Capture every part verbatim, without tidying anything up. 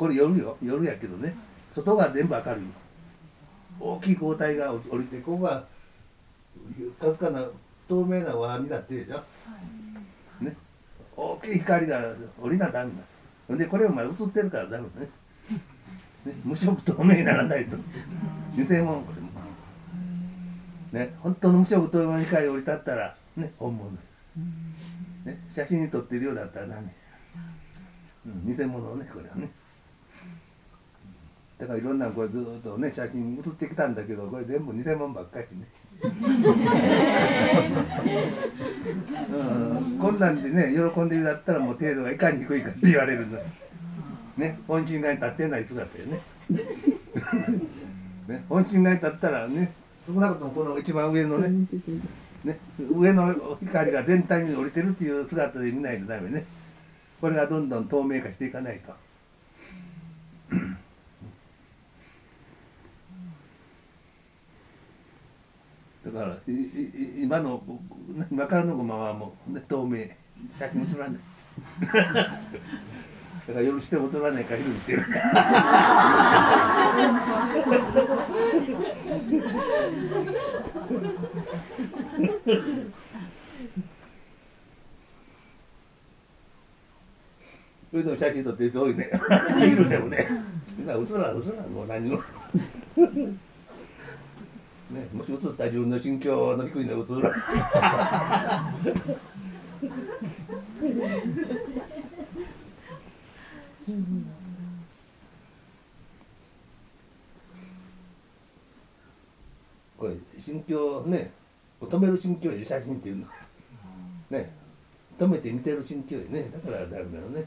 これ夜よ、夜やけどね、外が全部明るい。大きい光体が降りて、ここがかすかな透明な輪になってるでしょ、ね、大きい光が降りなダメだ。でこれお前映ってるからダメね。ね、無色透明にならないと偽物これもね、本当の無色透明の光降り立ったらね、本物ね、写真に撮ってるようだったらダメ、うん、偽物ね、これはね。だからいろんなこれずっとね写真写ってきたんだけど、これ全部偽物ばっかしね。うん、こんなんでね喜んでるだったらもう程度がいかに低いかって言われるのね、本心側に立ってない姿よね。ね、本心側に立ったらね、少なくともこの一番上のね、ね、上の光が全体に降りてるっていう姿で見ないとダメね。これがどんどん透明化していかないと。だからいい今の今からのごまはもう、ね、透明、写真写らない。だから夜しても映らないから昼にしてる。それでも写真撮ってる人多いね。昼でもね。みんな映らん映らんもう何も。ね、もし映ったら自分の心境の低いのが映る。これ心境ね、止める心境よ写真っていうの。ね、止めて見てる心境よね、だからダメなのね。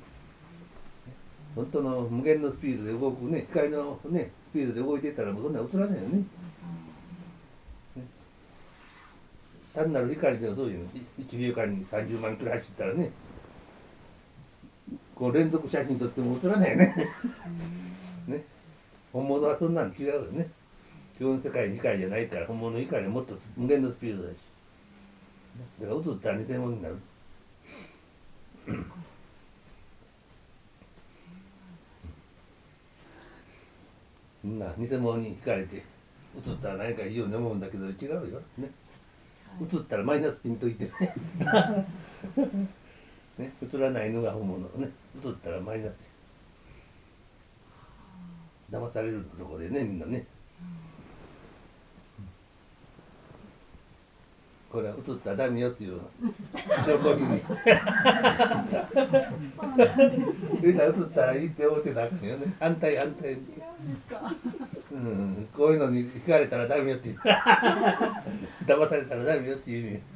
本当の無限のスピードで動くね、光のねスピードで動いてたらもうそんな映らないよね。単なる光でもそういうのいちびょうかんにさんじゅうまんキロ走ったらね、こう連続写真撮っても映らないよね。ね、本物はそんなん違うよね。基本世界の光じゃないから、本物の光はもっと無限のスピードだし、だから映ったら偽物になる。みんな偽物に惹かれて映ったら何かいいように思うんだけど違うよね。映ったらマイナスって見といてね。ね、映らないのが本物ね。映ったらマイナス。騙されるとこでね、みんなね。これは映ったらダメよっていう証拠品に。みんな映ったらいいって思ってたんよね。反対反対。うん、こういうのに惹かれたらダメよっていう。騙されたらダメよっていう意味。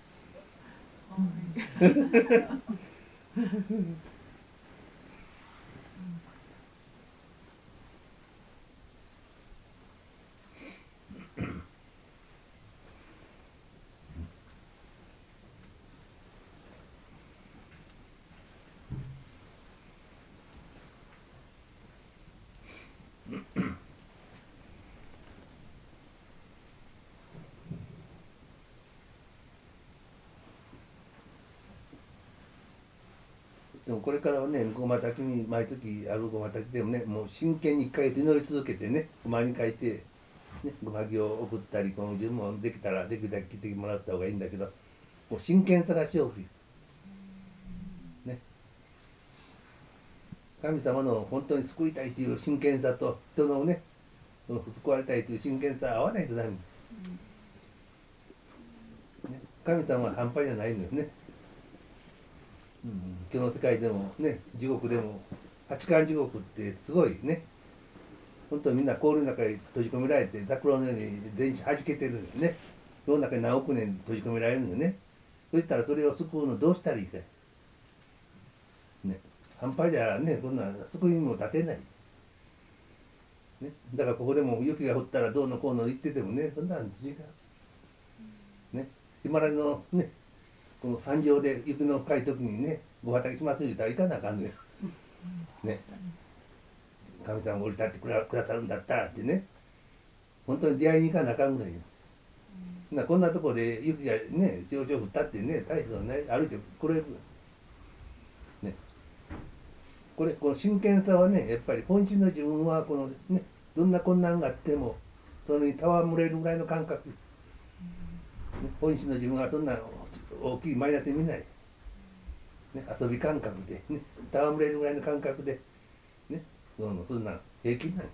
でもこれからはね、ごま炊きに毎月あるごま炊きでもね、もう真剣に一回祈り続けてね、ごまに書いて、ね、ごま木を送ったり、この自分もできたらできるだけ来てもらった方がいいんだけど、もう真剣さが勝負よ。ね。神様の本当に救いたいという真剣さと、人のね、救われたいという真剣さは合わないとダメ。ね、神様は半端じゃないのよね。うん、今日の世界でもね、地獄でも八貫地獄ってすごいね、本当にみんな氷の中に閉じ込められてザクロのように全身はじけてるのよね。世の中に何億年閉じ込められるのよね。そしたらそれを救うのどうしたらいいか、ね、半端じゃね、こんな救いにも立てない、ね、だからここでも雪が降ったらどうのこうの言っててもね、そんなの違う、ね、ヒマラヤのねこの山上で雪の深い時にね、ご畑します言うたらいかなあかんのよ。ね、神様が降り立ってくださるんだったらってね、本当に出会いに行かなあかんのよ。なこんなとこで雪がね、少々降ったってね、大したのない、歩いてくれる。ね。 これこの真剣さはねやっぱり本心の自分はこのねどんな困難があってもそれに戯れるぐらいの感覚、ね、本心の自分はそんな大きいマイナスに見ない、ね、遊び感覚でね戯れるぐらいの感覚でねそのそんな平気ない、ね、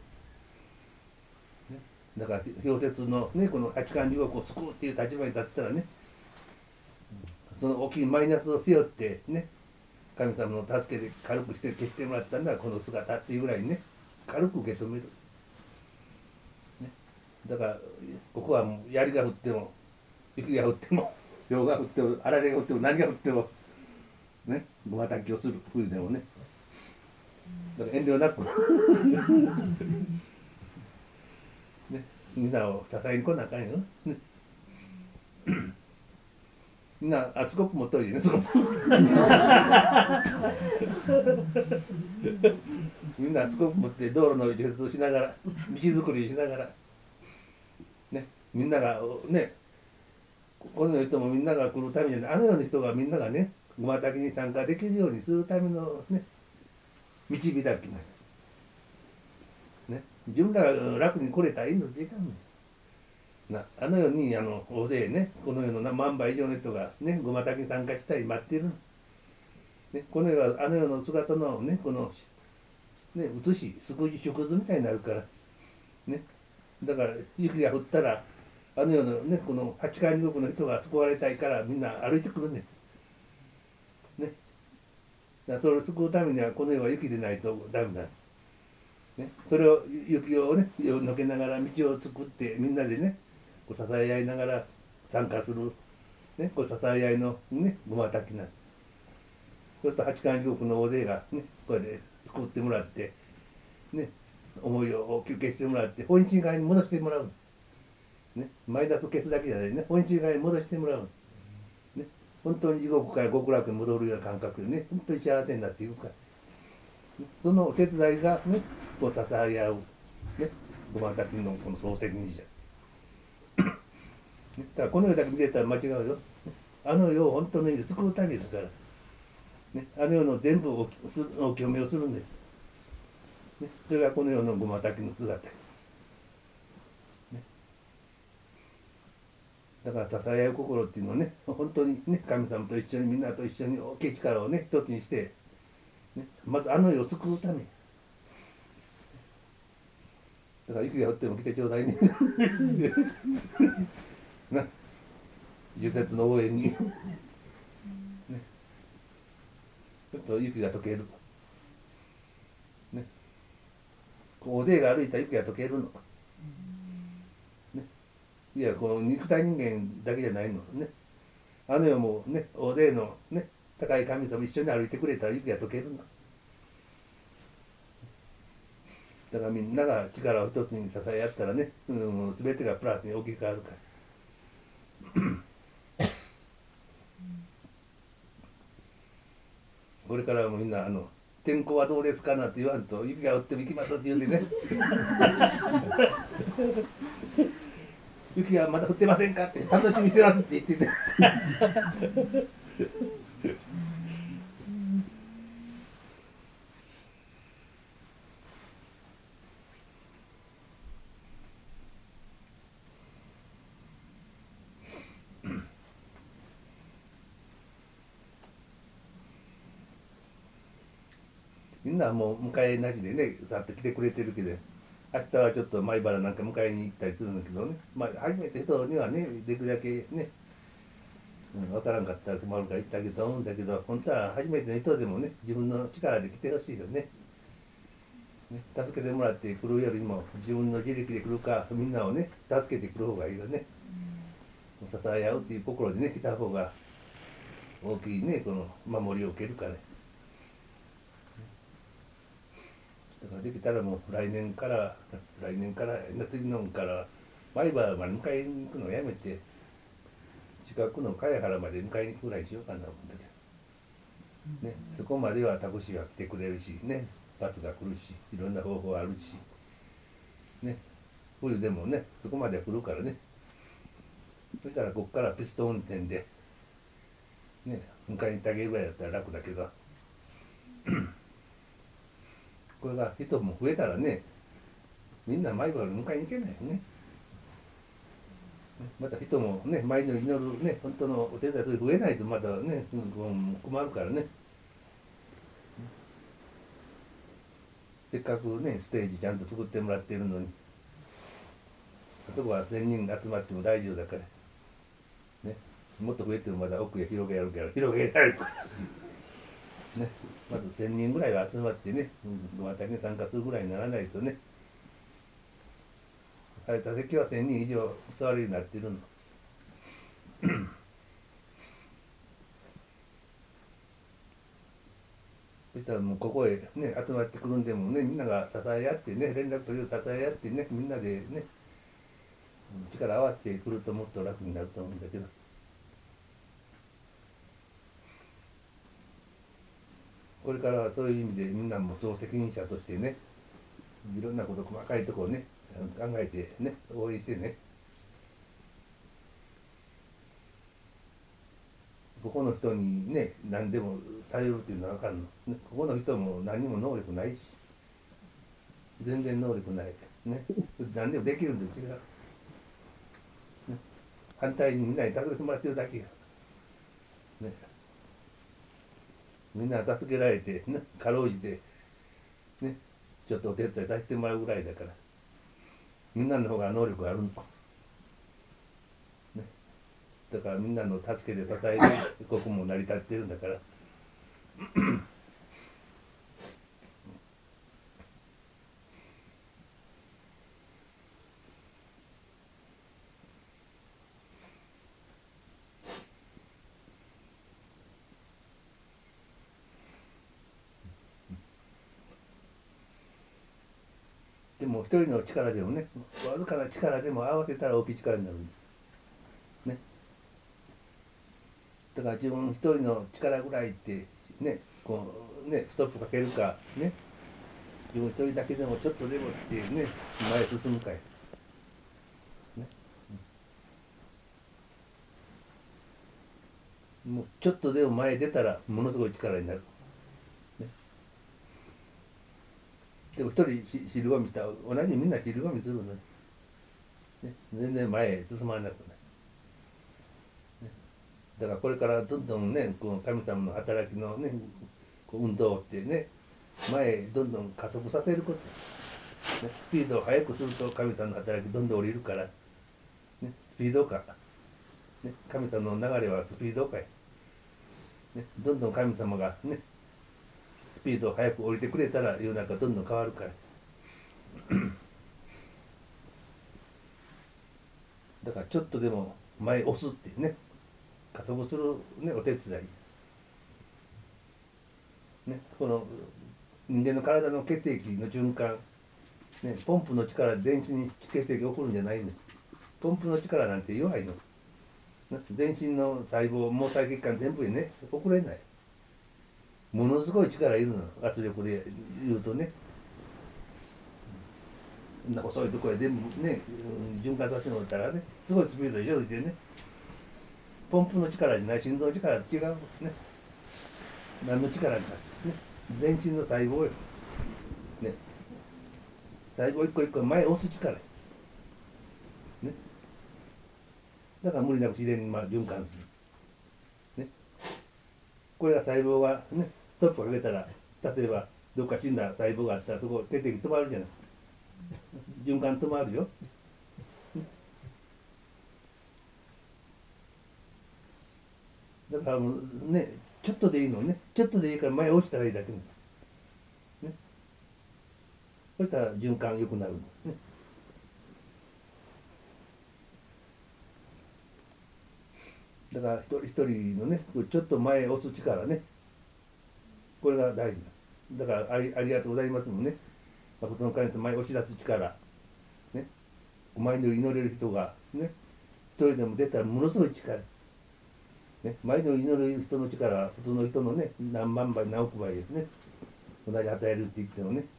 だから氷雪のねこの八貫地獄を救うっていう立場に立ったらねその大きいマイナスを背負ってね神様の助けで軽くして消してもらったんだこの姿っていうぐらいにね軽く受け止める、ね、だからここはもう槍が降っても雪が降っても氷が降ってもあられが降っても何が降ってもねごまたきをする冬でもねだから遠慮なくねみんなを支えに来なあかんよ、ね、みんなあスコップ持っといてねスコップみんなスコップ持って道路の除雪をしながら道作りしながらねみんながねこの人もみんなが来るためにあのような人がみんながねごまたきに参加できるようにするためのね導きだけね自分らが楽に来れたらいいのでいかんねんなあのようにあの大勢ねこの世の何万倍以上の人がねごまたきに参加したい待っている、ね、この世はあの世の姿のねこのね写し縮図みたいになるからねだから雪が降ったらあの世のねこの八貫地獄の人が救われたいからみんな歩いてくるねねだからそれを救うためにはこの世は雪でないとダメだ、ね、それを雪をねのけながら道を作ってみんなでねこう支え合いながら参加する、ね、こう支え合いのねごまたきなそうすると八貫地獄の大勢がねこれで救ってもらってね思いを休憩してもらって本心側に戻してもらう、ね、マイナスを消すだけじゃないね本心側に戻してもらう、ね、本当に地獄から極楽に戻るような感覚でね本当に幸せになっていくから、ね、そのお手伝いがねこう支え合う、ね、ごまたきのこの総責任者、ね、だからこの世だけ見てたら間違うよあの世を本当の意味で救うためですから、ね、あの世の全部をお清めをするんです、ね、それがこの世のごまたきの姿、ね、だから支え合う心っていうのはね本当にね神様と一緒にみんなと一緒に大きい力をね一つにして、ね、まずあの世を救うためだから雪が降っても来てちょうだいねな樹雪の応援にねちょっと雪が溶けるね大勢が歩いた雪が溶けるのねいやこの肉体人間だけじゃないのねあの世もね大勢のね高い神様一緒に歩いてくれたら雪が溶けるのだからみんなが力を一つに支え合ったらね、うん、全てがプラスに大きく変わるからこれからもみんなあの天候はどうですかなって言わんと雪が降っても行きますって言うんでね雪がまだ降ってませんかって楽しみにしてますって言っててみんなはもう迎えなしでねさっと来てくれてるけど明日はちょっと米原なんか迎えに行ったりするんだけどねまあ初めて人にはねできるだけね、うん、分からんかったら困るから行ってあげると思うんだけど本当は初めての人でもね自分の力で来てほしいよねね助けてもらって来るよりも自分の自力で来るかみんなをね助けてくる方がいいよね、うん、支え合うっていう心でね来た方が大きいねこの守りを受けるからねだからできたらもう来年から来年から次のから毎晩まで迎えに行くのをやめて近くの茅原まで迎えに行くぐらいにしようかなと思うんだけど、ね、そこまではタクシーが来てくれるしねバスが来るしいろんな方法あるしね冬でもねそこまでは来るからねそしたらここからピストン運転でね迎えに行ってあげるぐらいだったら楽だけどこれが人も増えたらね、みんな毎晩迎えに行けないよね。また人もね、毎日祈るね、本当のお手伝いそれ増えないとまたね、うん、困るからね。せっかくね、ステージちゃんと作ってもらってるのに、あそこはせんにん集まっても大丈夫だから。ね、もっと増えてもまだ奥へ広げられるから、広げられるから。ね、まずせんにんぐらいは集まってね、どなたに参加するぐらいにならないとね。あれ、座席はせんにん以上座るようになってるの。そしたらもうここへね、集まってくるんでもね、みんなが支え合ってね、連絡取りを支え合ってね、みんなでね、力合わせてくるともっと楽になると思うんだけど。これからはそういう意味でみんなも総責任者としてね、いろんなこと細かいところをね、考えてね、応援してね。ここの人にね、何でも頼るっていうのはあかんの。ここの人も何にも能力ないし、全然能力ない。ね、何でもできるんですよ。ね、反対にみんなに助けてもらってるだけや。ね、みんな助けられて、ね、かろうじて、ね、ちょっとお手伝いさせてもらうぐらいだから、みんなの方が能力あるの。ね、だからみんなの助けで支えて、ここも成り立ってるんだから。でも一人の力でもね、わずかな力でも合わせたら大きい力になるんです。ね。だから自分一人の力ぐらいってね、こうね、ストップかけるかね、自分一人だけでもちょっとでもってね、前へ進むかい。ね。もうちょっとでも前へ出たらものすごい力になる。ね、でも一人昼ごみしたら同じみんな昼ごみするのに、ね、全然前へ進まなくなる。だからこれからどんどんね、この神様の働きのね、運動ってね、前へどんどん加速させること、ね、スピードを速くすると神様の働きどんどん降りるから、ね、スピード感、ね、神様の流れはスピード感、ね、どんどん神様がね、スピードを速く降りてくれたら世の中どんどん変わるから。だからちょっとでも前押すっていうね、加速する、ね、お手伝い、ね、この人間の体の血液の循環、ね、ポンプの力で全身に血液が送るんじゃないの。ポンプの力なんて弱いの。全身の細胞毛細血管全部にね送れない。ものすごい力いるの、圧力で言うとね。細いところへ全部ね、循環させるのだったらね、すごいスピードで上手でね、ポンプの力じゃない、心臓の力と違うね。何の力か、ね、全身の細胞よ、ね、細胞一個一個前押す力、ね、だから無理なく自然にまあ循環する、ね、これが細胞がねストップかけたら、例えばどっか死んだ細胞があったらそこ血液止まるじゃない、循環止まるよ、だからもうね、ちょっとでいいのね、ちょっとでいいから前押したらいいだけね、そしたら循環良くなるのね。だから一人一人のね、ちょっと前押す力ね、これが大事だ。だからありありがとうございますもんね。誠の神様前押し出す力、ね、お前の祈れる人がね、一人でも出たらものすごい力。ね、前の祈る人の力は普通の人のね、何万倍何億倍ですね。同じ与えるって言ってもね。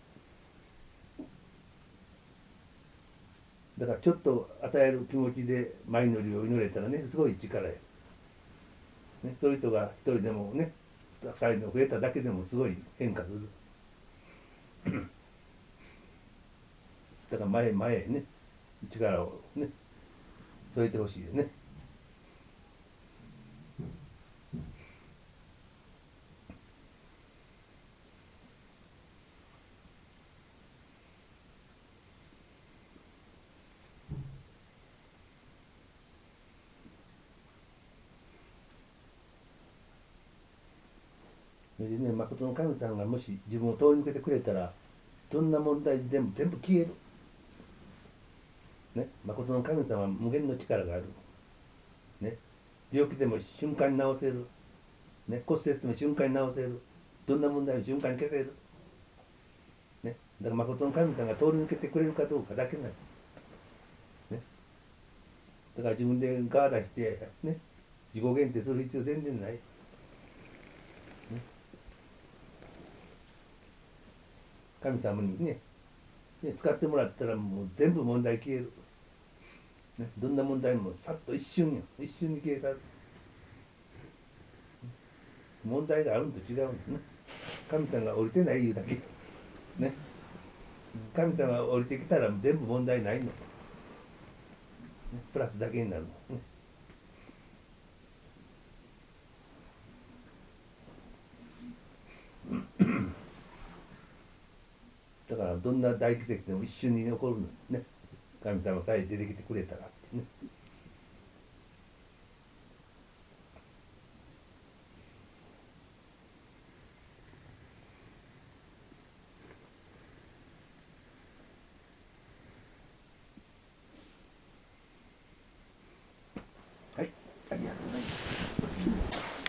だからちょっと与える気持ちで前のりを祈れたらね、すごい力や。ね、そういう人が一人でもね、二人で増えただけでもすごい変化する。 だから前へ前へね力をね添えてほしいよね。それでね、誠の神さんがもし自分を通り抜けてくれたら、どんな問題でも全部消える。ね、誠の神様は無限の力がある。ね、病気でも瞬間に治せる。ね、骨折でも瞬間に治せる。どんな問題も瞬間に消せる。ね、だから誠の神様が通り抜けてくれるかどうかだけなの。ね、だから自分でガー出して、ね、自己限定する必要全然ない。ね、神様にね、ね使ってもらったらもう全部問題消える。ね、どんな問題もさっと一瞬よ、一瞬に消えたる。問題があるのと違うのね。神様が降りてないいうだけ。ね、神様が降りてきたら全部問題ないの。ね、プラスだけになるの。ね、だからどんな大奇跡でも一瞬に起こるのね。神様さえ出てきてくれたらってね。